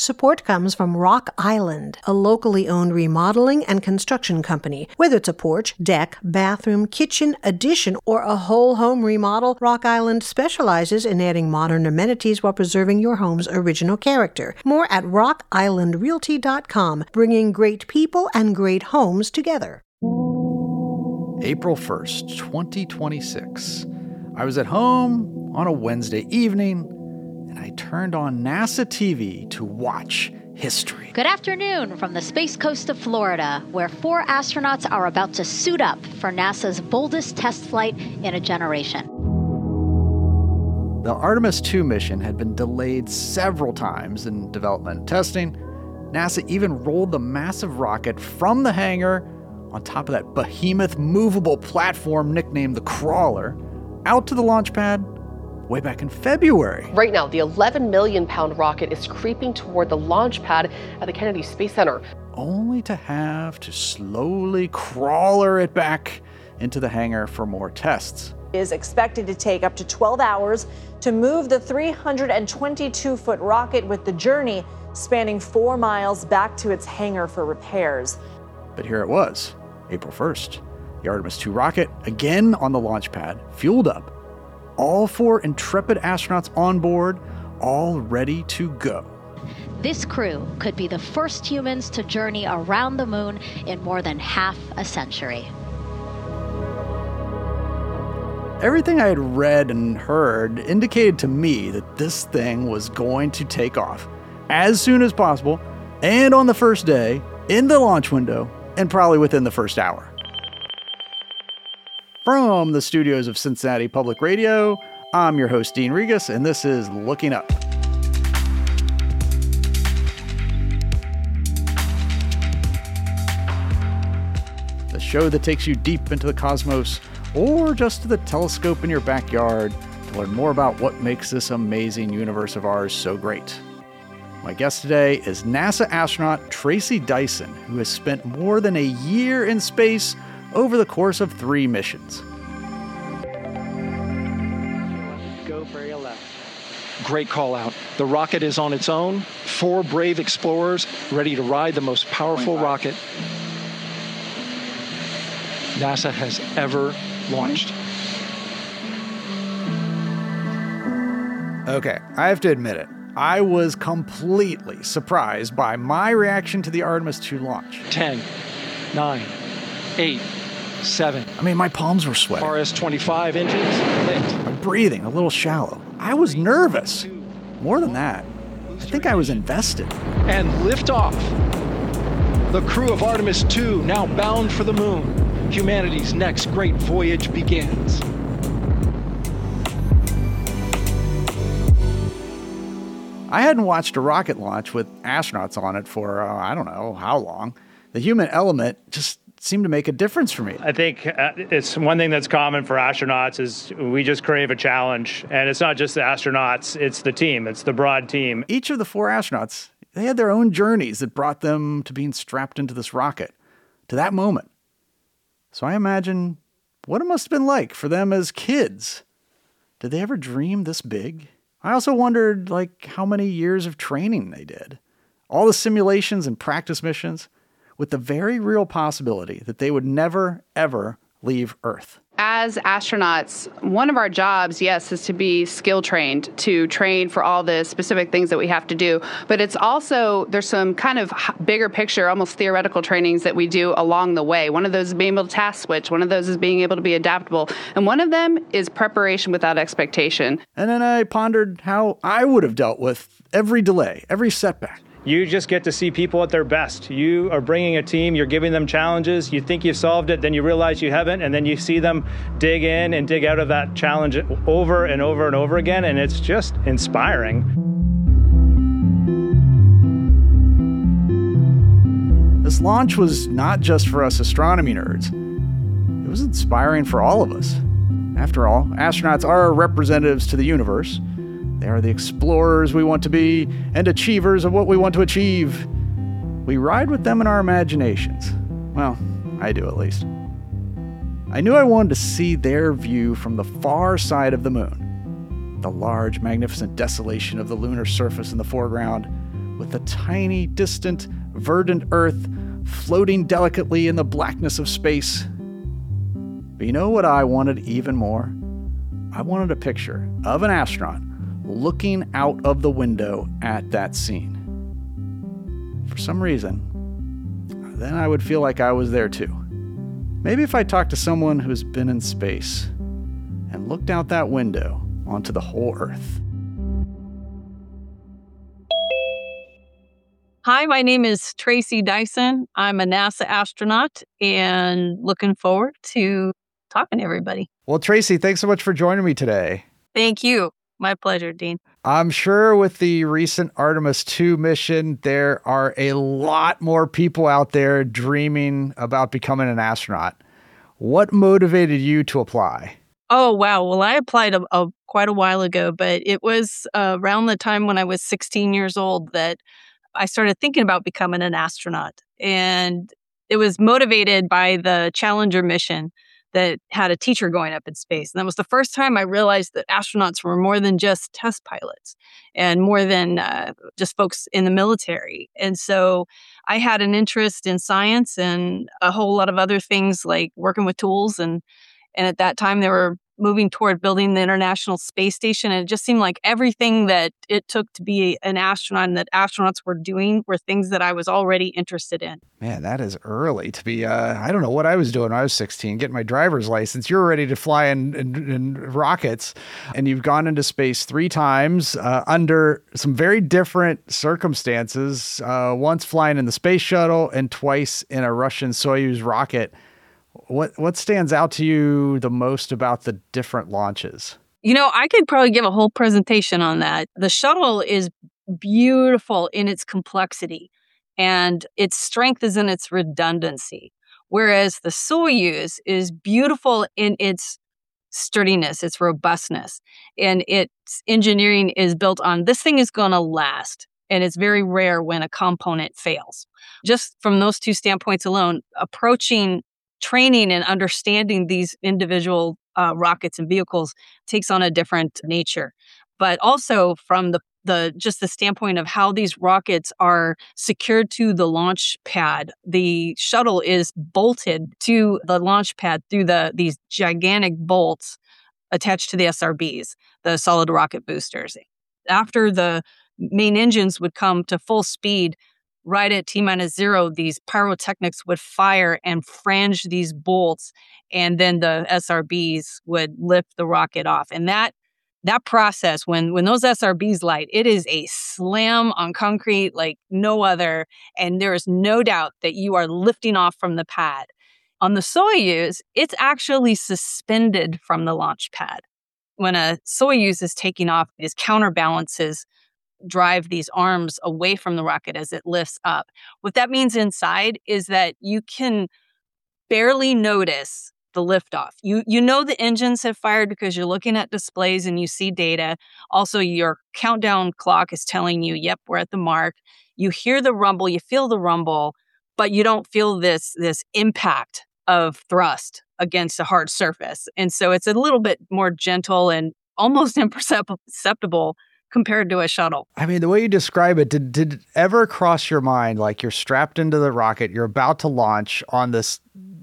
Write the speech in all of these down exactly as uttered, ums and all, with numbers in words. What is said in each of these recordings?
Support comes from Rock Island, a locally owned remodeling and construction company. Whether it's a porch, deck, bathroom, kitchen, addition, or a whole home remodel, Rock Island specializes in adding modern amenities while preserving your home's original character. More at rock island realty dot com, bringing great people and great homes together. April first, twenty twenty-six. I was at home on a Wednesday evening, and I turned on NASA T V to watch history. Good afternoon from the Space Coast of Florida, where four astronauts are about to suit up for NASA's boldest test flight in a generation. The Artemis two mission had been delayed several times in development and testing. NASA even rolled the massive rocket from the hangar on top of that behemoth movable platform nicknamed the Crawler out to the launch pad way back in February. Right now, the eleven million pound rocket is creeping toward the launch pad at the Kennedy Space Center. Only to have to slowly crawler it back into the hangar for more tests. Is expected to take up to twelve hours to move the three hundred twenty-two foot rocket, with the journey spanning four miles back to its hangar for repairs. But here it was, April first. The Artemis two rocket, again on the launch pad, fueled up. All four intrepid astronauts on board, all ready to go. This crew could be the first humans to journey around the moon in more than half a century. Everything I had read and heard indicated to me that this thing was going to take off as soon as possible, and on the first day, in the launch window, and probably within the first hour. From the studios of Cincinnati Public Radio, I'm your host, Dean Regas, and this is Looking Up. The show that takes you deep into the cosmos, or just to the telescope in your backyard, to learn more about what makes this amazing universe of ours so great. My guest today is NASA astronaut Tracy Dyson, who has spent more than a year in space over the course of three missions. Go for your left. Great call out. The rocket is on its own. Four brave explorers ready to ride the most powerful rocket NASA has ever launched. Okay, I have to admit it. I was completely surprised by my reaction to the Artemis two launch. ten, nine, eight, seven. I mean, my palms were sweating. R S twenty-five engines lit. My breathing a little shallow. I was nervous. More than that, I think I was invested. And liftoff. The crew of Artemis two now bound for the moon. Humanity's next great voyage begins. I hadn't watched a rocket launch with astronauts on it for, uh, I don't know how long. The human element just seemed to make a difference for me. I think uh, it's one thing that's common for astronauts is we just crave a challenge. And it's not just the astronauts, it's the team, it's the broad team. Each of the four astronauts, they had their own journeys that brought them to being strapped into this rocket, to that moment. So I imagine what it must have been like for them as kids. Did they ever dream this big? I also wondered, like, how many years of training they did. All the simulations and practice missions, with the very real possibility that they would never, ever leave Earth. As astronauts, one of our jobs, yes, is to be skill trained, to train for all the specific things that we have to do. But it's also, there's some kind of bigger picture, almost theoretical trainings that we do along the way. One of those is being able to task switch. One of those is being able to be adaptable. And one of them is preparation without expectation. And then I pondered how I would have dealt with every delay, every setback. You just get to see people at their best. You are bringing a team, you're giving them challenges, you think you've solved it, then you realize you haven't, and then you see them dig in and dig out of that challenge over and over and over again, and it's just inspiring. This launch was not just for us astronomy nerds. It was inspiring for all of us. After all, astronauts are representatives to the universe. They are the explorers we want to be and achievers of what we want to achieve. We ride with them in our imaginations. Well, I do at least. I knew I wanted to see their view from the far side of the moon. The large, magnificent desolation of the lunar surface in the foreground, with the tiny, distant, verdant Earth floating delicately in the blackness of space. But you know what I wanted even more? I wanted a picture of an astronaut looking out of the window at that scene. For some reason, then I would feel like I was there too. Maybe if I talked to someone who's been in space and looked out that window onto the whole Earth. Hi, my name is Tracy Dyson. I'm a NASA astronaut and looking forward to talking to everybody. Well, Tracy, thanks so much for joining me today. Thank you. My pleasure, Dean. I'm sure with the recent Artemis two mission, there are a lot more people out there dreaming about becoming an astronaut. What motivated you to apply? Oh, wow. Well, I applied a, a, quite a while ago, but it was uh, around the time when I was sixteen years old that I started thinking about becoming an astronaut. And it was motivated by the Challenger mission that had a teacher going up in space. And that was the first time I realized that astronauts were more than just test pilots and more than uh, just folks in the military. And so I had an interest in science and a whole lot of other things like working with tools. And, and at that time, they were moving toward building the International Space Station. And it just seemed like everything that it took to be an astronaut and that astronauts were doing were things that I was already interested in. Man, that is early to be, uh, I don't know what I was doing when I was sixteen, getting my driver's license. You're ready to fly in, in, in rockets, and you've gone into space three times uh, under some very different circumstances, uh, once flying in the space shuttle and twice in a Russian Soyuz rocket. What what stands out to you the most about the different launches? You know, I could probably give a whole presentation on that. The shuttle is beautiful in its complexity, and its strength is in its redundancy, whereas the Soyuz is beautiful in its sturdiness, its robustness, and its engineering is built on this thing is going to last. And it's very rare when a component fails. Just from those two standpoints alone, approaching training and understanding these individual uh, rockets and vehicles takes on a different nature. But also from the, the just the standpoint of how these rockets are secured to the launch pad, the shuttle is bolted to the launch pad through the these gigantic bolts attached to the S R Bs, the solid rocket boosters. After the main engines would come to full speed, right at T minus zero, these pyrotechnics would fire and frange these bolts, and then the S R Bs would lift the rocket off. And that that process, when when those S R Bs light, it is a slam on concrete like no other, and there is no doubt that you are lifting off from the pad. On the Soyuz, it's actually suspended from the launch pad. When a Soyuz is taking off, these counterbalances drive these arms away from the rocket as it lifts up. What that means inside is that you can barely notice the liftoff. You you know the engines have fired because you're looking at displays and you see data. Also, your countdown clock is telling you, yep, we're at the mark. You hear the rumble, you feel the rumble, but you don't feel this, this impact of thrust against a hard surface. And so it's a little bit more gentle and almost imperceptible compared to a shuttle. I mean, the way you describe it, did, did it ever cross your mind, like you're strapped into the rocket, you're about to launch on this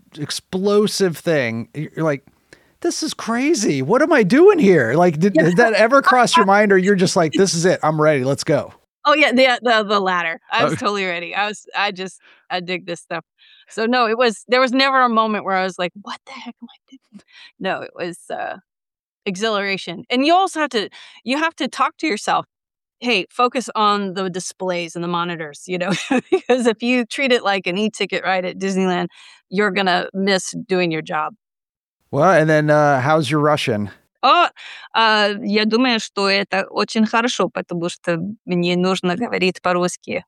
explosive thing. You're like, this is crazy. What am I doing here? Like, did, did that ever cross your mind, or you're just like, this is it, I'm ready, let's go? Oh yeah, the the, the latter. I was Okay. totally ready. I was, I just, I dig this stuff. So no, it was, there was never a moment where I was like, what the heck am I doing? No, it was, uh, exhilaration. And you also have to, you have to talk to yourself. Hey, focus on the displays and the monitors, you know, because if you treat it like an e-ticket ride at Disneyland, you're going to miss doing your job. Well, and then uh, how's your Russian? О, а, я думаю, что это очень хорошо, потому что мне нужно говорить по-русски.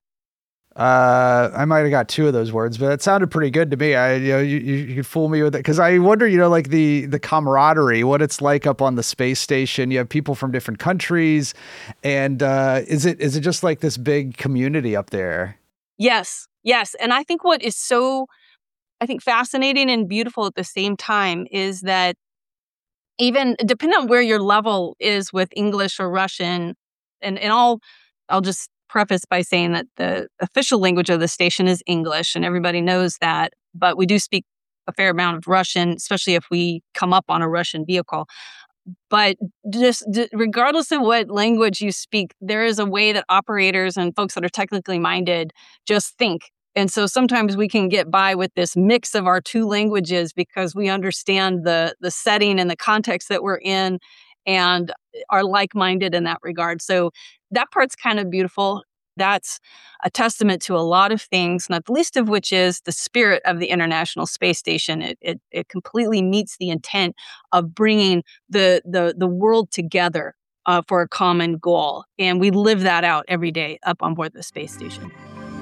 Uh, I might have got two of those words, but it sounded pretty good to me. I, you know, you, you, you could fool me with it because I wonder, you know, like the the camaraderie, what it's like up on the space station. You have people from different countries, and uh, is it is it just like this big community up there? Yes, yes, and I think what is so, I think fascinating and beautiful at the same time is that even depending on where your level is with English or Russian, and and I'll I'll just preface by saying that the official language of the station is English, and everybody knows that. But we do speak a fair amount of Russian, especially if we come up on a Russian vehicle. But just d- regardless of what language you speak, there is a way that operators and folks that are technically minded just think. And so sometimes we can get by with this mix of our two languages because we understand the the setting and the context that we're in and are like-minded in that regard. So that part's kind of beautiful. That's a testament to a lot of things, not the least of which is the spirit of the International Space Station. It it, it completely meets the intent of bringing the the the world together uh, for a common goal, and we live that out every day up on board the space station.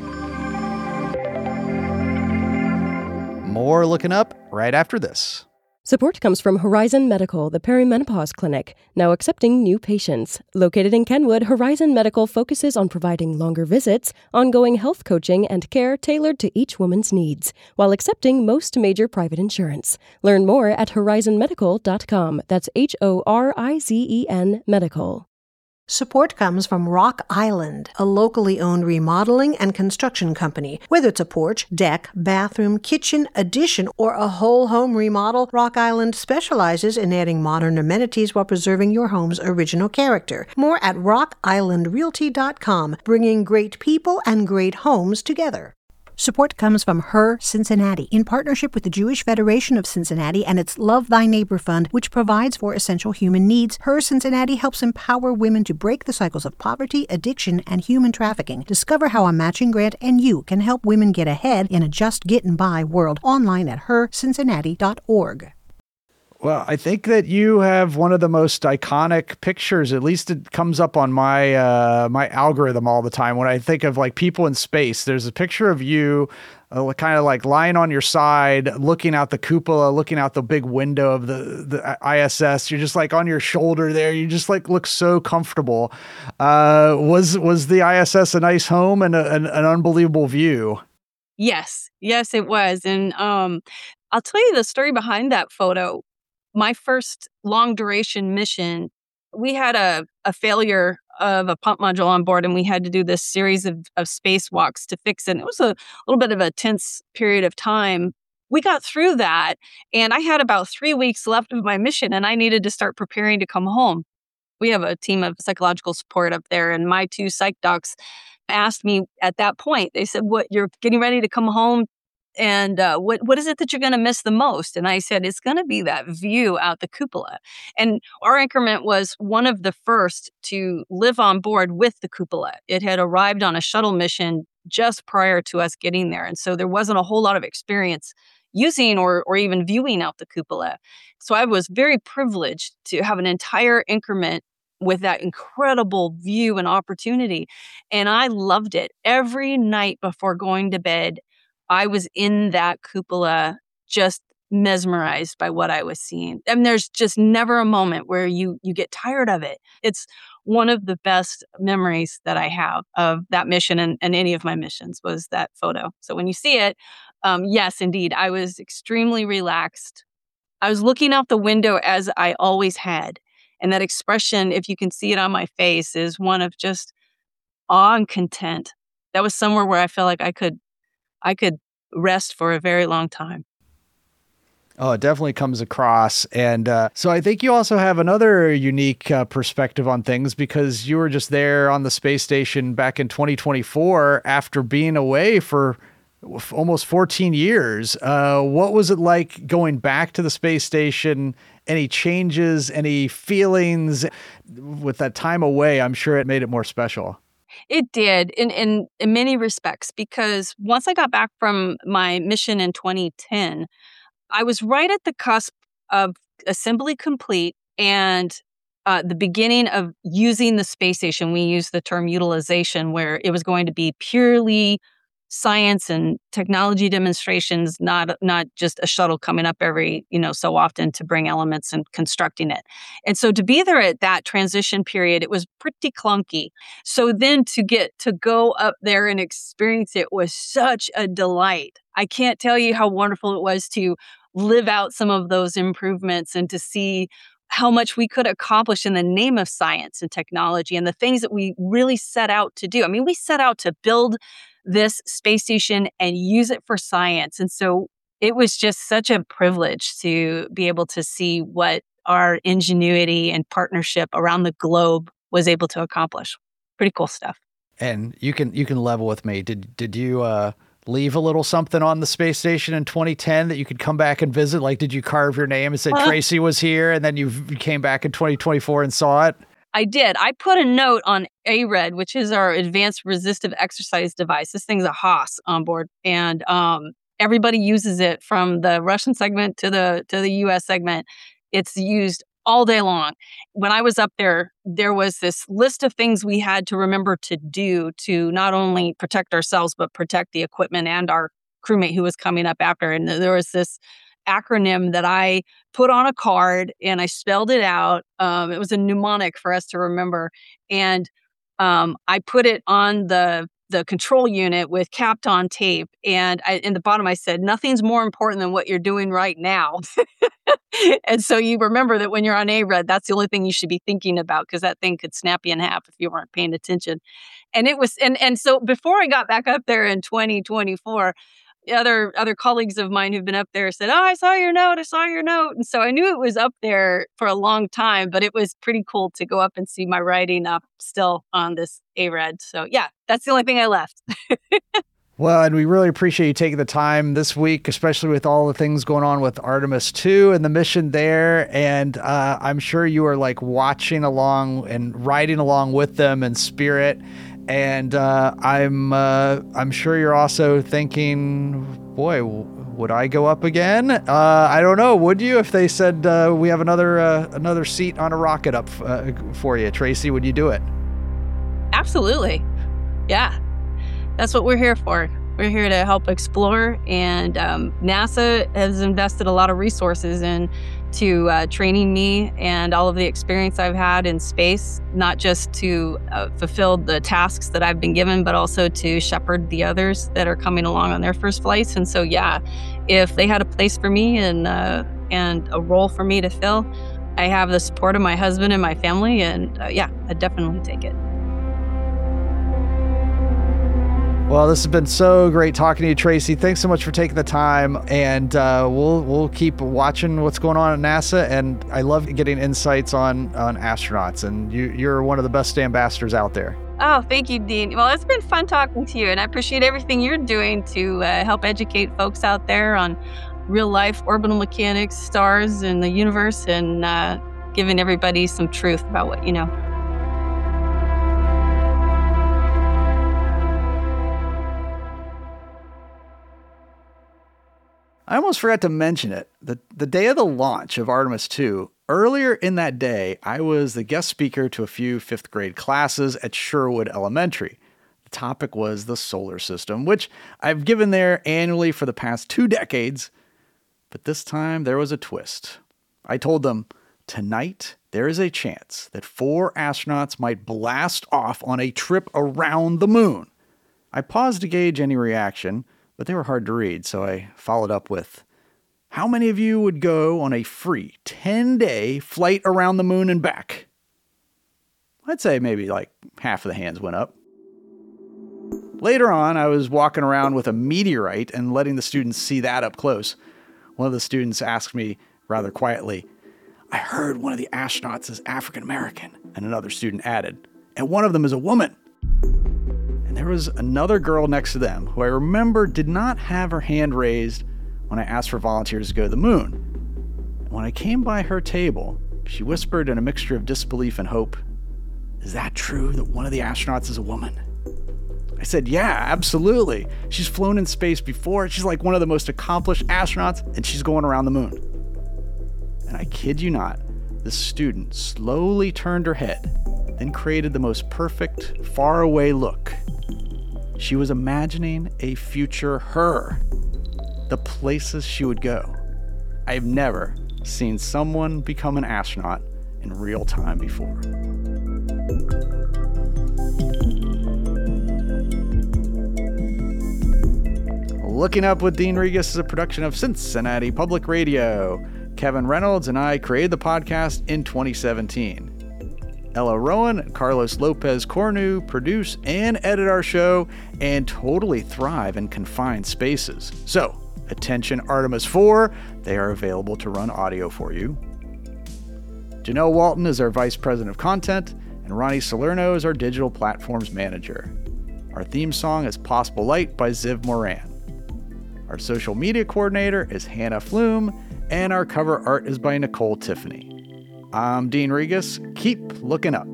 More Looking Up right after this. Support comes from Horizon Medical, the perimenopause clinic, now accepting new patients. Located in Kenwood, Horizon Medical focuses on providing longer visits, ongoing health coaching, and care tailored to each woman's needs, while accepting most major private insurance. Learn more at horizon medical dot com. That's H O R I Z E N medical. Support comes from Rock Island, a locally owned remodeling and construction company. Whether it's a porch, deck, bathroom, kitchen, addition, or a whole home remodel, Rock Island specializes in adding modern amenities while preserving your home's original character. More at rock island realty dot com, bringing great people and great homes together. Support comes from Her Cincinnati, in partnership with the Jewish Federation of Cincinnati and its Love Thy Neighbor Fund, which provides for essential human needs. Her Cincinnati helps empower women to break the cycles of poverty, addiction, and human trafficking. Discover how a matching grant and you can help women get ahead in a just getting by world. Online at her cincinnati dot org. Well, I think that you have one of the most iconic pictures. At least it comes up on my uh, my algorithm all the time. When I think of like people in space, there's a picture of you uh, kind of like lying on your side, looking out the cupola, looking out the big window of the, the I S S. You're just like on your shoulder there. You just like look so comfortable. Uh, was was the I S S a nice home and a, an, an unbelievable view? Yes, yes, it was. And um, I'll tell you the story behind that photo. My first long duration mission, we had a, a failure of a pump module on board, and we had to do this series of, of spacewalks to fix it. And it was a little bit of a tense period of time. We got through that, and I had about three weeks left of my mission, and I needed to start preparing to come home. We have a team of psychological support up there, and my two psych docs asked me at that point, they said, "What, you're getting ready to come home? And uh, what what is it that you're going to miss the most?" And I said, it's going to be that view out the cupola. And our increment was one of the first to live on board with the cupola. It had arrived on a shuttle mission just prior to us getting there. And so there wasn't a whole lot of experience using or or even viewing out the cupola. So I was very privileged to have an entire increment with that incredible view and opportunity. And I loved it. Every night before going to bed, I was in that cupola, just mesmerized by what I was seeing. And there's just never a moment where you you get tired of it. It's one of the best memories that I have of that mission and, and any of my missions was that photo. So when you see it, um, yes, indeed, I was extremely relaxed. I was looking out the window as I always had. And that expression, if you can see it on my face, is one of just awe and content. That was somewhere where I felt like I could I could rest for a very long time. Oh, it definitely comes across. And uh, so I think you also have another unique uh, perspective on things because you were just there on the space station back in twenty twenty-four after being away for f- almost fourteen years. Uh, what was it like going back to the space station? Any changes, any feelings with that time away? I'm sure it made it more special. It did in, in, in many respects, because once I got back from my mission in twenty ten, I was right at the cusp of assembly complete and uh, the beginning of using the space station. We use the term utilization, where it was going to be purely science and technology demonstrations, not not just a shuttle coming up every, you know, so often to bring elements and constructing it. And so to be there at that transition period, it was pretty clunky. So then to get to go up there and experience it was such a delight. I can't tell you how wonderful it was to live out some of those improvements and to see how much we could accomplish in the name of science and technology and the things that we really set out to do. I mean, we set out to build this space station and use it for science. And so it was just such a privilege to be able to see what our ingenuity and partnership around the globe was able to accomplish. Pretty cool stuff. And you can you can level with me. Did did you uh, leave a little something on the space station in twenty ten that you could come back and visit? Like, did you carve your name and said uh, Tracy was here, and then you came back in twenty twenty-four and saw it? I did. I put a note on A R E D, which is our advanced resistive exercise device. This thing's a Haas on board, and um, everybody uses it from the Russian segment to the to the U S segment. It's used all day long. When I was up there, there was this list of things we had to remember to do to not only protect ourselves, but protect the equipment and our crewmate who was coming up after. And there was this acronym that I put on a card and I spelled it out. Um, it was a mnemonic for us to remember. And um, I put it on the the control unit with capped on tape. And I, in the bottom, I said, nothing's more important than what you're doing right now. And so you remember that when you're on A R E D, that's the only thing you should be thinking about, because that thing could snap you in half if you weren't paying attention. And it was, and, and so before I got back up there in twenty twenty-four, other other colleagues of mine who've been up there said, oh, I saw your note, I saw your note. And so I knew it was up there for a long time, but it was pretty cool to go up and see my writing up still on this A R E D. So yeah, that's the only thing I left. Well, and we really appreciate you taking the time this week, especially with all the things going on with Artemis two and the mission there. And uh, I'm sure you are like watching along and riding along with them in spirit. And uh, I'm uh, I'm sure you're also thinking, boy, w- would I go up again? Uh, I don't know. Would you, if they said uh, we have another uh, another seat on a rocket up uh, for you, Tracy? Would you do it? Absolutely. Yeah, that's what we're here for. We're here to help explore, and um, NASA has invested a lot of resources into uh, training me and all of the experience I've had in space, not just to uh, fulfill the tasks that I've been given, but also to shepherd the others that are coming along on their first flights. And so, yeah, if they had a place for me and uh, and a role for me to fill, I have the support of my husband and my family, and uh, yeah, I'd definitely take it. Well, this has been so great talking to you, Tracy. Thanks so much for taking the time, and uh, we'll we'll keep watching what's going on at NASA. And I love getting insights on on astronauts, and you, you're one of the best ambassadors out there. Oh, thank you, Dean. Well, it's been fun talking to you, and I appreciate everything you're doing to uh, help educate folks out there on real life orbital mechanics, stars, and the universe, and uh, giving everybody some truth about what you know. I almost forgot to mention it. The, the day of the launch of Artemis two, earlier in that day, I was the guest speaker to a few fifth grade classes at Sherwood Elementary. The topic was the solar system, which I've given there annually for the past two decades. But this time there was a twist. I told them, tonight there is a chance that four astronauts might blast off on a trip around the moon. I paused to gauge any reaction, but they were hard to read, so I followed up with, how many of you would go on a free ten-day flight around the moon and back? I'd say maybe like half of the hands went up. Later on, I was walking around with a meteorite and letting the students see that up close. One of the students asked me rather quietly, I heard one of the astronauts is African American, and another student added, and one of them is a woman. And there was another girl next to them who I remember did not have her hand raised when I asked for volunteers to go to the moon. And when I came by her table, she whispered in a mixture of disbelief and hope, is that true that one of the astronauts is a woman? I said, yeah, absolutely. She's flown in space before. She's like one of the most accomplished astronauts, and she's going around the moon. And I kid you not, this student slowly turned her head, then created the most perfect, faraway look. She was imagining a future her, the places she would go. I've never seen someone become an astronaut in real time before. Looking Up with Dean Regas is a production of Cincinnati Public Radio. Kevin Reynolds and I created the podcast in twenty seventeen. Ella Rowan and Carlos Lopez Cornu produce and edit our show and totally thrive in confined spaces. So, attention Artemis four, they are available to run audio for you. Janelle Walton is our Vice President of Content, and Ronnie Salerno is our Digital Platforms Manager. Our theme song is Possible Light by Ziv Moran. Our social media coordinator is Hannah Flume, and our cover art is by Nicole Tiffany. I'm Dean Regas. Keep looking up.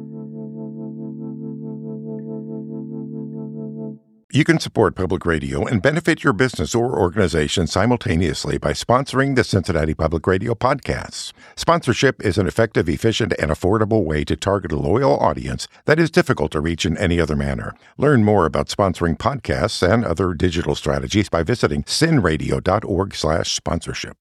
You can support public radio and benefit your business or organization simultaneously by sponsoring the Cincinnati Public Radio podcasts. Sponsorship is an effective, efficient, and affordable way to target a loyal audience that is difficult to reach in any other manner. Learn more about sponsoring podcasts and other digital strategies by visiting cinradio dot org slash sponsorship.